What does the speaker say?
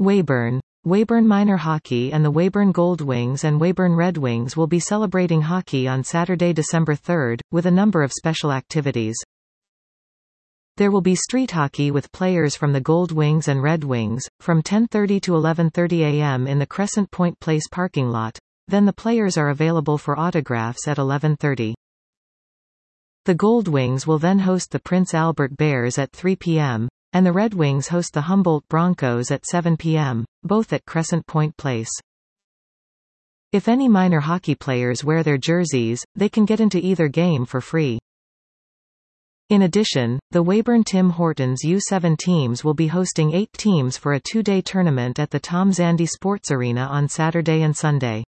Weyburn. Weyburn Minor Hockey and the Weyburn Goldwings and Weyburn Red Wings will be celebrating hockey on Saturday, December 3, with a number of special activities. There will be street hockey with players from the Goldwings and Red Wings, from 10:30 to 11:30 a.m. in the Crescent Point Place parking lot. Then the players are available for autographs at 11:30. The Goldwings will then host the Prince Albert Bears at 3 p.m., and the Red Wings host the Humboldt Broncos at 7 p.m., both at Crescent Point Place. If any minor hockey players wear their jerseys, they can get into either game for free. In addition, the Weyburn Tim Hortons U7 teams will be hosting 8 teams for a 2-day tournament at the Tom Zandi Sports Arena on Saturday and Sunday.